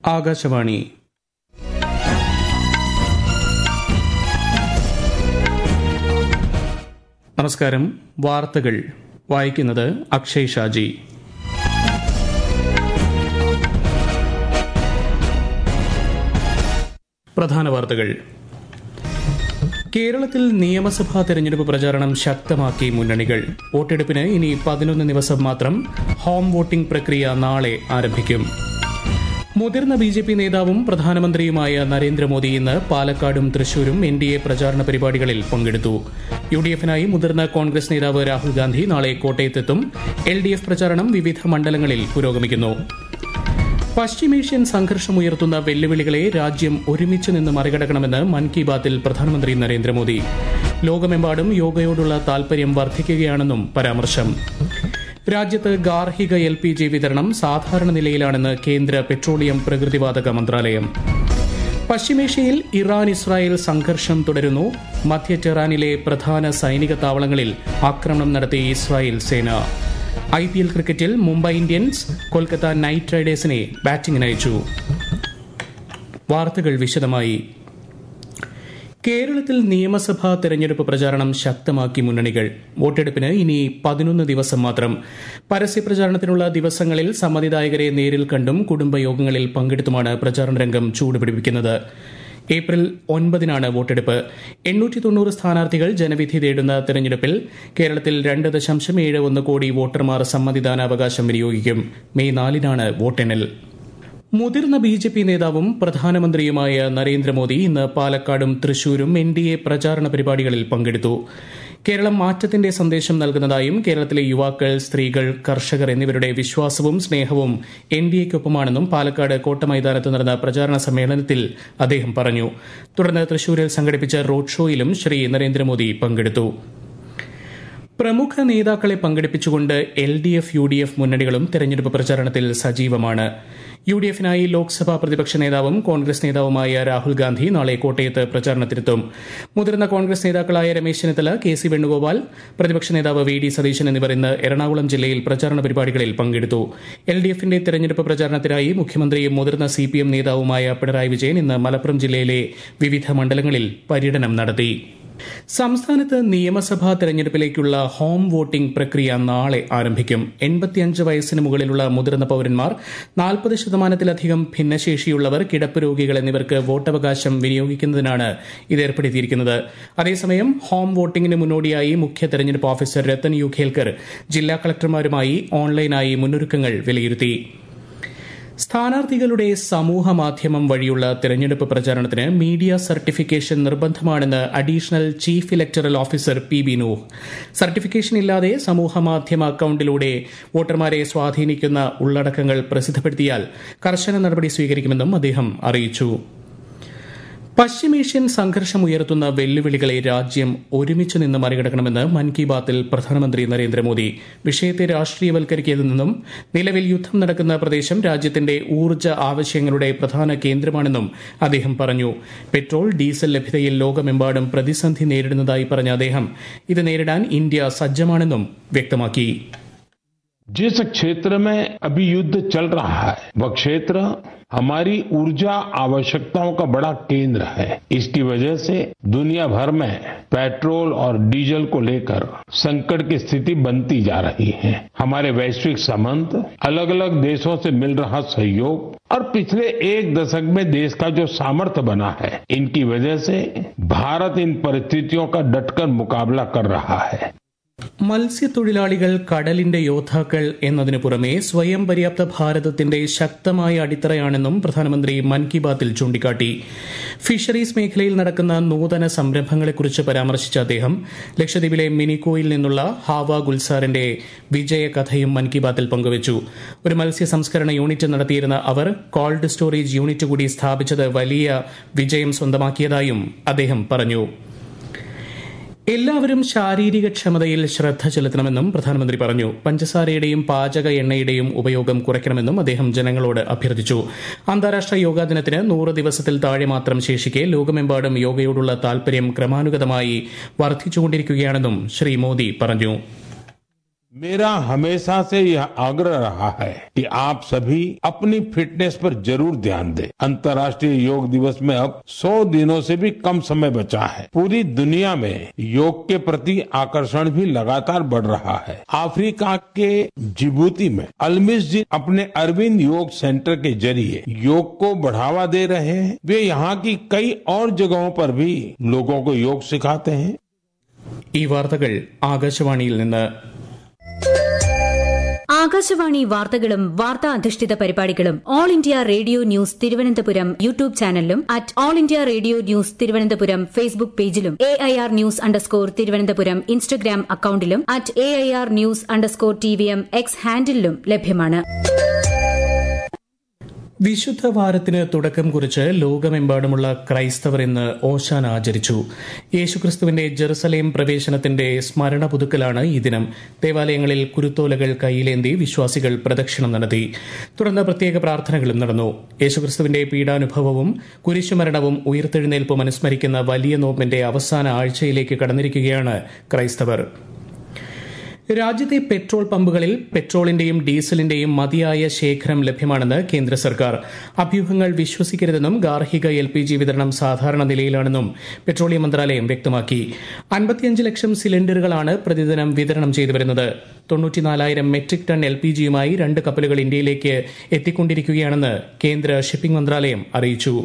ആകാശവാണി. നമസ്കാരം. വാർത്തകൾ വായിക്കുന്നത് അക്ഷയ് ഷാജി. പ്രധാന വാർത്തകൾ. കേരളത്തിൽ നിയമസഭാ തെരഞ്ഞെടുപ്പ് പ്രചാരണം ശക്തമാക്കി മുന്നണികൾ. വോട്ടെടുപ്പിന് ഇനി 11 ദിവസം മാത്രം. ഹോം വോട്ടിംഗ് പ്രക്രിയ നാളെ ആരംഭിക്കും. മുതിർന്ന ബിജെപി നേതാവും പ്രധാനമന്ത്രിയുമായ നരേന്ദ്രമോദി ഇന്ന് പാലക്കാടും തൃശൂരും എൻഡിഎ പ്രചാരണ പരിപാടികളിൽ പങ്കെടുത്തു. യുഡിഎഫിനായി മുതിർന്ന കോൺഗ്രസ് നേതാവ് രാഹുൽ ഗാന്ധി നാളെ കോട്ടയത്തെത്തും. എൽഡിഎഫ് പ്രചാരണം വിവിധ മണ്ഡലങ്ങളിൽ പുരോഗമിക്കുന്നു. പശ്ചിമേഷ്യൻ സംഘർഷമുയർത്തുന്ന വെല്ലുവിളികളെ രാജ്യം ഒരുമിച്ച് നിന്ന് മറികടക്കണമെന്ന് മൻ കി ബാത്തിൽ പ്രധാനമന്ത്രി നരേന്ദ്രമോദി. ലോകമെമ്പാടും യോഗയോടുള്ള താൽപര്യം വർദ്ധിക്കുകയാണെന്നും പരാമർശം. രാജ്യത്ത് ഗാർഹിക LPG വിതരണം സാധാരണ നിലയിലാണെന്ന് കേന്ദ്ര പെട്രോളിയം പ്രകൃതിവാതക മന്ത്രാലയം. പശ്ചിമേഷ്യയിൽ ഇറാൻ ഇസ്രായേൽ സംഘർഷം തുടരുന്നു. മധ്യ ടെഹ്റാനിലെ പ്രധാന സൈനിക താവളങ്ങളിൽ ആക്രമണം നടത്തി ഇസ്രായേൽ സേന. IPL ക്രിക്കറ്റിൽ മുംബൈ ഇന്ത്യൻസ് കൊൽക്കത്ത നൈറ്റ് റൈഡേഴ്സിനെ ബാറ്റിംഗിനയച്ചു. വാർത്തകൾ വിശദമായി. കേരളത്തിൽ നിയമസഭാ തെരഞ്ഞെടുപ്പ് പ്രചാരണം ശക്തമാക്കി മുന്നണികൾ. വോട്ടെടുപ്പിന് ഇനി 11 ദിവസം മാത്രം. പരസ്യപ്രചാരണത്തിനുള്ള ദിവസങ്ങളിൽ സമ്മതിദായകരെ നേരിൽ കണ്ടും കുടുംബയോഗങ്ങളിൽ പങ്കെടുത്തുമാണ് പ്രചാരണ രംഗം ചൂടുപിടിപ്പിക്കുന്നത്. ഏപ്രിൽ 9 വോട്ടെടുപ്പ്. 890 സ്ഥാനാർത്ഥികൾ ജനവിധി തേടുന്ന തെരഞ്ഞെടുപ്പിൽ കേരളത്തിൽ 2.71 കോടി വോട്ടർമാർ സമ്മതിദാനാവകാശം വിനിയോഗിക്കും. മെയ് 4 വോട്ടെണ്ണൽ. മുതിർന്ന ബിജെപി നേതാവും പ്രധാനമന്ത്രിയുമായ നരേന്ദ്രമോദി ഇന്ന് പാലക്കാടും തൃശൂരും എൻഡിഎ പ്രചാരണ പരിപാടികളിൽ പങ്കെടുത്തു. കേരളം മാറ്റത്തിന്റെ സന്ദേശം നൽകുന്നതായും കേരളത്തിലെ യുവാക്കൾ, സ്ത്രീകൾ, കർഷകർ എന്നിവരുടെ വിശ്വാസവും സ്നേഹവും എൻഡിഎക്കൊപ്പമാണെന്നും പാലക്കാട് കോട്ടമൈതാനത്ത് നടന്ന പ്രചാരണ സമ്മേളനത്തിൽ അദ്ദേഹം പറഞ്ഞു. തുടർന്ന് തൃശൂരിൽ സംഘടിപ്പിച്ച റോഡ് ഷോയിലും ശ്രീ നരേന്ദ്രമോദി പങ്കെടുത്തു. പ്രമുഖ നേതാക്കളെ പങ്കെടുപ്പിച്ചുകൊണ്ട് LDF, UDF മുന്നണികളും തെരഞ്ഞെടുപ്പ് പ്രചാരണത്തിൽ സജീവമാണ്. UDFിനായി ലോക്സഭാ പ്രതിപക്ഷ നേതാവും കോൺഗ്രസ് നേതാവുമായ രാഹുൽ ഗാന്ധി നാളെ കോട്ടയത്ത് പ്രചാരണത്തിനെത്തും. മുതിർന്ന കോൺഗ്രസ് നേതാക്കളായ രമേശ് ചെന്നിത്തല, KC വേണുഗോപാൽ, പ്രതിപക്ഷ നേതാവ് VD സതീശൻ എന്നിവർ ഇന്ന് എറണാകുളം ജില്ലയിൽ പ്രചാരണ പരിപാടികളിൽ പങ്കെടുത്തു. LDFിന്റെ തെരഞ്ഞെടുപ്പ് പ്രചാരണത്തിനായി മുഖ്യമന്ത്രിയും മുതിർന്ന CPM നേതാവുമായ പിണറായി വിജയൻ ഇന്ന് മലപ്പുറം ജില്ലയിലെ വിവിധ മണ്ഡലങ്ങളിൽ പര്യടനം നടത്തി. സംസ്ഥാനത്ത് നിയമസഭാ തെരഞ്ഞെടുപ്പിലേക്കുള്ള ഹോം വോട്ടിംഗ് പ്രക്രിയ നാളെ ആരംഭിക്കും. 85 വയസ്സിന് മുകളിലുള്ള മുതിർന്ന പൌരന്മാർ, 40%-ലധികം ഭിന്നശേഷിയുള്ളവർ, കിടപ്പ് രോഗികൾ എന്നിവർക്ക് വോട്ടവകാശം വിനിയോഗിക്കുന്നതിനാണ് ഇത് ഏർപ്പെടുത്തിയിരിക്കുന്നത്. അതേസമയം ഹോം വോട്ടിംഗിന് മുന്നോടിയായി മുഖ്യ തെരഞ്ഞെടുപ്പ് ഓഫീസർ രത്തൻ യു ഖേൽക്കർ ജില്ലാ കളക്ടർമാരുമായി ഓൺലൈനായി മുന്നൊരുക്കങ്ങൾ വിലയിരുത്തി. സ്ഥാനാർത്ഥികളുടെ സമൂഹമാധ്യമം വഴിയുള്ള തെരഞ്ഞെടുപ്പ് പ്രചാരണത്തിന് മീഡിയ സർട്ടിഫിക്കേഷൻ നിർബന്ധമാണെന്ന് additional chief electoral officer PB Nooh. സർട്ടിഫിക്കേഷൻ ഇല്ലാതെ സമൂഹമാധ്യമ അക്കൌണ്ടിലൂടെ വോട്ടർമാരെ സ്വാധീനിക്കുന്ന ഉള്ളടക്കങ്ങൾ പ്രസിദ്ധപ്പെടുത്തിയാൽ കർശന നടപടി സ്വീകരിക്കുമെന്നും അദ്ദേഹം അറിയിച്ചു. പശ്ചിമേഷ്യൻ സംഘർഷമുയർത്തുന്ന വെല്ലുവിളികളെ രാജ്യം ഒരുമിച്ച് നിന്ന് മറികടക്കണമെന്ന് മൻ കി ബാത്തിൽ പ്രധാനമന്ത്രി നരേന്ദ്രമോദി. വിഷയത്തെ രാഷ്ട്രീയവൽക്കരിക്കുന്നതിൽ നിന്നും നിലവിൽ യുദ്ധം നടക്കുന്ന പ്രദേശം രാജ്യത്തിന്റെ ഊർജ്ജ ആവശ്യങ്ങളുടെ പ്രധാന കേന്ദ്രമാണെന്നും അദ്ദേഹം പറഞ്ഞു. പെട്രോൾ, ഡീസൽ ലഭ്യതയിൽ ലോകമെമ്പാടും പ്രതിസന്ധി നേരിടുന്നതായി പറഞ്ഞ അദ്ദേഹം ഇത് നേരിടാൻ ഇന്ത്യ സജ്ജമാണെന്നും വ്യക്തമാക്കി. जिस क्षेत्र में अभी युद्ध चल रहा है वह क्षेत्र हमारी ऊर्जा आवश्यकताओं का बड़ा केंद्र है. इसकी वजह से दुनिया भर में पेट्रोल और डीजल को लेकर संकट की स्थिति बनती जा रही है. हमारे वैश्विक संबंध, अलग अलग देशों से मिल रहा सहयोग और पिछले 1 दशक में देश का जो सामर्थ्य बना है, इनकी वजह से भारत इन परिस्थितियों का डटकर मुकाबला कर रहा है. മത്സ്യത്തൊഴിലാളികൾ കടലിന്റെ യോദ്ധാക്കൾ എന്നതിനു പുറമെ സ്വയം പര്യാപ്ത ഭാരതത്തിന്റെ ശക്തമായ അടിത്തറയാണെന്നും പ്രധാനമന്ത്രി മൻ കി ബാത്തിൽ ചൂണ്ടിക്കാട്ടി. ഫിഷറീസ് മേഖലയിൽ നടക്കുന്ന നൂതന സംരംഭങ്ങളെക്കുറിച്ച് പരാമർശിച്ച അദ്ദേഹം ലക്ഷദ്വീപിലെ മിനിക്കോയിൽ നിന്നുള്ള ഹാവ ഗുൽസാറിന്റെ വിജയകഥയും മൻ കി ബാത്തിൽ പങ്കുവച്ചു. ഒരു മത്സ്യ സംസ്കരണ യൂണിറ്റ് നടത്തിയിരുന്ന അവർ കോൾഡ് സ്റ്റോറേജ് യൂണിറ്റ് കൂടി സ്ഥാപിച്ചത് വലിയ വിജയം സ്വന്തമാക്കിയതായും അദ്ദേഹം പറഞ്ഞു. എല്ലാവരും ശാരീരിക ക്ഷമതയിൽ ശ്രദ്ധ ചെലുത്തണമെന്നും പ്രധാനമന്ത്രി പറഞ്ഞു. പഞ്ചസാരയുടെയും പാചക എണ്ണയുടെയും ഉപയോഗം കുറയ്ക്കണമെന്നും അദ്ദേഹം ജനങ്ങളോട് അഭ്യർത്ഥിച്ചു. അന്താരാഷ്ട്ര യോഗാ ദിനത്തിന് 100 ദിവസത്തിൽ താഴെ മാത്രം ശേഷിക്കെ ലോകമെമ്പാടും യോഗയോടുള്ള താൽപര്യം ക്രമാനുഗതമായി വർദ്ധിച്ചുകൊണ്ടിരിക്കുകയാണെന്നും ശ്രീ മോദി പറഞ്ഞു. मेरा हमेशा से यह आग्रह रहा है कि आप सभी अपनी फिटनेस पर जरूर ध्यान दें। अंतर्राष्ट्रीय योग दिवस में अब 100 दिनों से भी कम समय बचा है। पूरी दुनिया में योग के प्रति आकर्षण भी लगातार बढ़ रहा है। अफ्रीका के जिबूती में अलमिस जी अपने अरविंद योग सेंटर के जरिए योग को बढ़ावा दे रहे हैं। वे यहाँ की कई और जगहों पर भी लोगों को योग सिखाते हैं। ഈ വാർത്തകൾ ആകാശവാണിയിൽ നിന്ന്. ആകാശവാണി വാർത്തകളും വാർത്താ അധിഷ്ഠിത പരിപാടികളും all India radio news Thiruvananthapuram YouTube ചാനലിലും all India radio news Thiruvananthapuram Facebook പേജിലും AIR ന്യൂസ് _തിരുവനന്തപുരം ഇൻസ്റ്റഗ്രാം അക്കൌണ്ടിലും AIR ന്യൂസ് _TVM എക്സ് ഹാൻഡിലും ലഭ്യമാണ്. വിശുദ്ധ വാരത്തിന് തുടക്കം കുറിച്ച് ലോകമെമ്പാടുമുള്ള ക്രൈസ്തവർ ഇന്ന് ഓശാന ആചരിച്ചു. യേശുക്രിസ്തുവിന്റെ ജെറുസലേം പ്രവേശനത്തിന്റെ സ്മരണ പുതുക്കലാണ് ഈ ദിനം. ദേവാലയങ്ങളിൽ കുരുത്തോലകൾ കൈയിലേന്തി വിശ്വാസികൾ പ്രദക്ഷിണം നടത്തി. തുടർന്ന് പ്രത്യേക പ്രാർത്ഥനകളും നടന്നു. യേശുക്രിസ്തുവിന്റെ പീഡാനുഭവവും കുരിശുമരണവും ഉയിർത്തെഴുന്നേൽപ്പും അനുസ്മരിക്കുന്ന വലിയ നോമ്പിന്റെ അവസാന ആഴ്ചയിലേക്ക് കടന്നിരിക്കുകയാണ് ക്രൈസ്തവർ. രാജ്യത്തെ പെട്രോൾ പമ്പുകളിൽ പെട്രോളിന്റെയും ഡീസലിന്റെയും മതിയായ ശേഖരം ലഭ്യമാണെന്ന് കേന്ദ്ര സർക്കാർ. അഭ്യൂഹങ്ങൾ വിശ്വസിക്കരുതെന്നും ഗാർഹിക LPG വിതരണം സാധാരണ നിലയിലാണെന്നും പെട്രോളിയം മന്ത്രാലയം വ്യക്തമാക്കി. 55 ലക്ഷം സിലിണ്ടറുകളാണ് പ്രതിദിനം വിതരണം ചെയ്തുവരുന്നത്. 94,000 മെട്രിക് ടൺ LPGയുമായി 2 കപ്പലുകൾ ഇന്ത്യയിലേക്ക് എത്തിക്കൊണ്ടിരിക്കുകയാണെന്ന് കേന്ദ്ര ഷിപ്പിംഗ് മന്ത്രാലയം അറിയിച്ചു.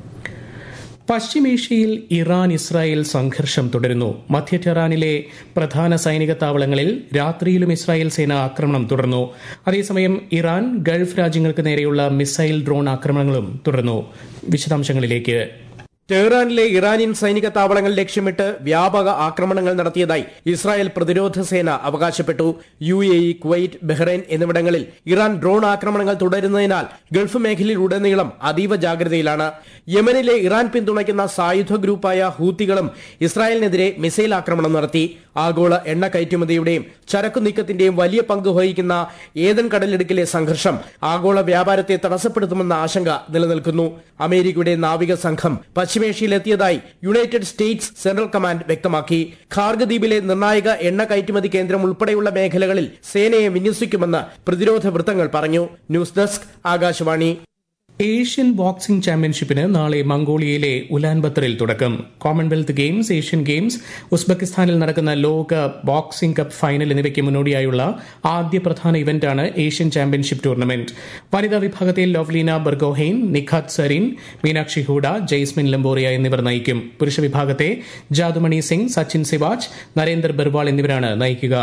പശ്ചിമേഷ്യയിൽ ഇറാൻ ഇസ്രായേൽ സംഘർഷം തുടരുന്നു. മധ്യ ടെഹ്റാനിലെ പ്രധാന സൈനിക താവളങ്ങളിൽ രാത്രിയിലും ഇസ്രായേൽ സേന ആക്രമണം തുടർന്നു. അതേസമയം ഇറാൻ ഗൾഫ് രാജ്യങ്ങൾക്ക് നേരെയുള്ള മിസൈൽ ഡ്രോൺ ആക്രമണങ്ങളും തുടർന്നു. വിശദാംശങ്ങളിലേക്ക്. ടെഹ്റാനിലെ ഇറാനിയൻ സൈനിക താവളങ്ങൾ ലക്ഷ്യമിട്ട് വ്യാപക ആക്രമണങ്ങൾ നടത്തിയതായി ഇസ്രായേൽ പ്രതിരോധ സേന അവകാശപ്പെട്ടു. UAE, കുവൈറ്റ്, ബഹ്റൈൻ എന്നിവിടങ്ങളിൽ ഇറാൻ ഡ്രോൺ ആക്രമണങ്ങൾ തുടരുന്നതിനാൽ ഗൾഫ് മേഖലയിലുടനീളം അതീവ ജാഗ്രതയിലാണ്. യമനിലെ ഇറാൻ പിന്തുണയ്ക്കുന്ന സായുധ ഗ്രൂപ്പായ ഹൂത്തികളും ഇസ്രായേലിനെതിരെ മിസൈൽ ആക്രമണം നടത്തി. ആഗോള എണ്ണ കയറ്റുമതിയുടെയും ചരക്കു നീക്കത്തിന്റെയും വലിയ പങ്ക് വഹിക്കുന്ന ഏദൻ കടലിടുക്കിലെ സംഘർഷം ആഗോള വ്യാപാരത്തെ തടസ്സപ്പെടുത്തുമെന്ന ആശങ്ക നിലനിൽക്കുന്നു. അമേരിക്കയുടെ നാവിക സംഘം പശ്ചിമേഷ്യയിലെത്തിയതായി യുണൈറ്റഡ് സ്റ്റേറ്റ്സ് സെൻട്രൽ കമാൻഡ് വ്യക്തമാക്കി. ഖാർഗ് ദ്വീപിലെ നിർണായക എണ്ണ കയറ്റുമതി കേന്ദ്രം ഉൾപ്പെടെയുള്ള മേഖലകളിൽ സേനയെ വിന്യസിക്കുമെന്ന് പ്രതിരോധ വൃത്തങ്ങൾ പറഞ്ഞു. News desk, Akashvani. Asian boxing ചാമ്പ്യൻഷിപ്പിന് നാളെ മംഗോളിയയിലെ ഉലാൻബത്തറിൽ തുടക്കം. കോമൺവെൽത്ത് ഗെയിംസ്, ഏഷ്യൻ ഗെയിംസ്, ഉസ്ബെക്കിസ്ഥാനിൽ നടക്കുന്ന ലോക ബോക്സിംഗ് കപ്പ് ഫൈനൽ എന്നിവയ്ക്ക് മുന്നോടിയായുള്ള ആദ്യ പ്രധാന ഇവന്റാണ് ഏഷ്യൻ ചാമ്പ്യൻഷിപ്പ് ടൂർണമെന്റ്. വനിതാ വിഭാഗത്തിൽ ലവ്ലീന ബർഗോഹെയ്ൻ, നിഖാത് സരീൻ, മീനാക്ഷി ഹൂഡ, ജെയ്സ്മിൻ ലംബോറിയ എന്നിവർ നയിക്കും. പുരുഷ വിഭാഗത്തെ ജാദുമണി സിംഗ്, സച്ചിൻ സിവാച്ച്, നരേന്ദർ ബർവാൾ എന്നിവരാണ് നയിക്കുക.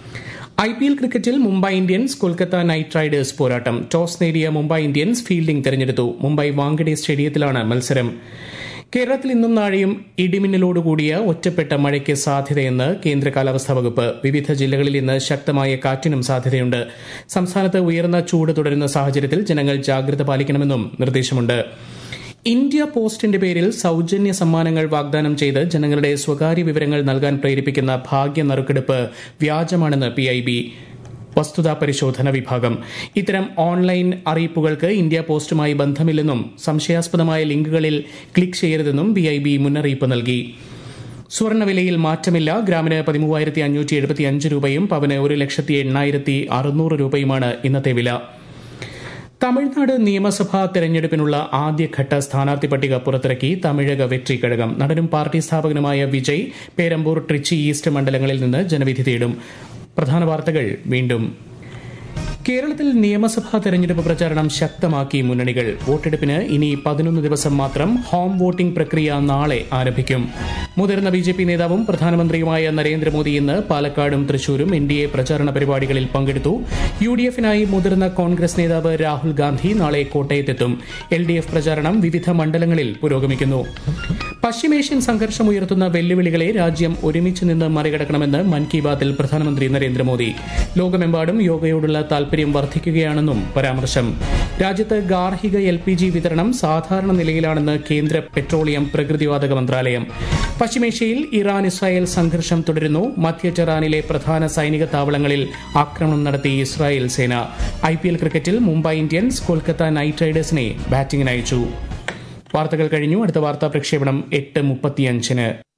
IPL ക്രിക്കറ്റിൽ Mumbai Indians Kolkata Knight Riders പോരാട്ടം. ടോസ് നേടിയ മുംബൈ ഇന്ത്യൻസ് ഫീൽഡിംഗ് തെരഞ്ഞെടുത്തു. മുംബൈ വാങ്കഡെ സ്റ്റേഡിയത്തിലാണ് മത്സരം. കേരളത്തിൽ ഇന്നും നാളെയും ഇടിമിന്നലോടുകൂടിയ ഒറ്റപ്പെട്ട മഴയ്ക്ക് സാധ്യതയെന്ന് കേന്ദ്ര കാലാവസ്ഥാ വകുപ്പ്. വിവിധ ജില്ലകളിൽ ഇന്ന് ശക്തമായ കാറ്റിനും സാധ്യതയുണ്ട്. സംസ്ഥാനത്ത് ഉയർന്ന ചൂട് തുടരുന്ന സാഹചര്യത്തിൽ ജനങ്ങൾ ജാഗ്രത പാലിക്കണമെന്നും നിർദ്ദേശമുണ്ട്. ഇന്ത്യ പോസ്റ്റിന്റെ പേരിൽ സൌജന്യ സമ്മാനങ്ങൾ വാഗ്ദാനം ചെയ്ത് ജനങ്ങളുടെ സ്വകാര്യ വിവരങ്ങൾ നൽകാൻ പ്രേരിപ്പിക്കുന്ന ഭാഗ്യ നറുക്കെടുപ്പ് വ്യാജമാണെന്ന് PIB വസ്തുതാ പരിശോധന വിഭാഗം. ഇത്തരം ഓൺലൈൻ അറിയിപ്പുകൾക്ക് ഇന്ത്യ പോസ്റ്റുമായി ബന്ധമില്ലെന്നും സംശയാസ്പദമായ ലിങ്കുകളിൽ ക്ലിക്ക് ചെയ്യരുതെന്നും PIB മുന്നറിയിപ്പ് നൽകി. സ്വർണ്ണവിലയിൽ മാറ്റമില്ല. ഗ്രാമിന് 13,575 രൂപയും പവന് 1,08,600 രൂപയുമാണ് ഇന്നത്തെ വില. തമിഴ്നാട് നിയമസഭാ തെരഞ്ഞെടുപ്പിനുള്ള ആദ്യഘട്ട സ്ഥാനാർത്ഥി പട്ടിക പുറത്തിറക്കി തമിഴക വെട്രി കഴകം. നടനും പാർട്ടി സ്ഥാപകനുമായ വിജയ് പേരമ്പൂർ, ട്രിച്ചി ഈസ്റ്റ് മണ്ഡലങ്ങളിൽ നിന്ന് ജനവിധി തേടും. പ്രധാന വാർത്തകൾ വീണ്ടും. കേരളത്തിൽ നിയമസഭാ തെരഞ്ഞെടുപ്പ് പ്രചാരണം ശക്തമാക്കി മുന്നണികൾ. വോട്ടെടുപ്പിന് ഇനി 11 ദിവസം മാത്രം. ഹോം വോട്ടിംഗ് പ്രക്രിയ നാളെ ആരംഭിക്കും. മുതിർന്ന BJP നേതാവും പ്രധാനമന്ത്രിയുമായ നരേന്ദ്രമോദി ഇന്ന് പാലക്കാടും തൃശൂരും NDA പ്രചാരണ പരിപാടികളിൽ പങ്കെടുത്തു. UDF-നായി മുതിർന്ന കോൺഗ്രസ് നേതാവ് രാഹുൽ ഗാന്ധി നാളെ കോട്ടയത്തെത്തും. LDF പ്രചാരണം വിവിധ മണ്ഡലങ്ങളിൽ പുരോഗമിക്കുന്നു. പശ്ചിമേഷ്യൻ സംഘർഷം ഉയർത്തുന്ന വെല്ലുവിളികളെ രാജ്യം ഒരുമിച്ച് നിന്ന് മറികടക്കണമെന്ന് മൻ കി ബാത്തിൽ പ്രധാനമന്ത്രി നരേന്ദ്രമോദി. ലോകമെമ്പാടും യോഗയോടുള്ള താൽപര്യം വർദ്ധിക്കുകയാണെന്നും പരാമർശം. രാജ്യത്ത് ഗാർഹിക LPG വിതരണം സാധാരണ നിലയിലാണെന്ന് കേന്ദ്ര പെട്രോളിയം പ്രകൃതിവാതക മന്ത്രാലയം. പശ്ചിമേഷ്യയിൽ ഇറാൻ ഇസ്രായേൽ സംഘർഷം തുടരുന്നു. മധ്യ ടെഹ്റാനിലെ പ്രധാന സൈനിക താവളങ്ങളിൽ ആക്രമണം നടത്തി ഇസ്രായേൽ സേന. IPL ക്രിക്കറ്റിൽ മുംബൈ ഇന്ത്യൻസ് കൊൽക്കത്ത നൈറ്റ് റൈഡേഴ്സിനെ ബാറ്റിംഗിനയച്ചു. വാർത്തകൾ കഴിഞ്ഞു. അടുത്ത വാർത്താ പ്രക്ഷേപണം 8:35.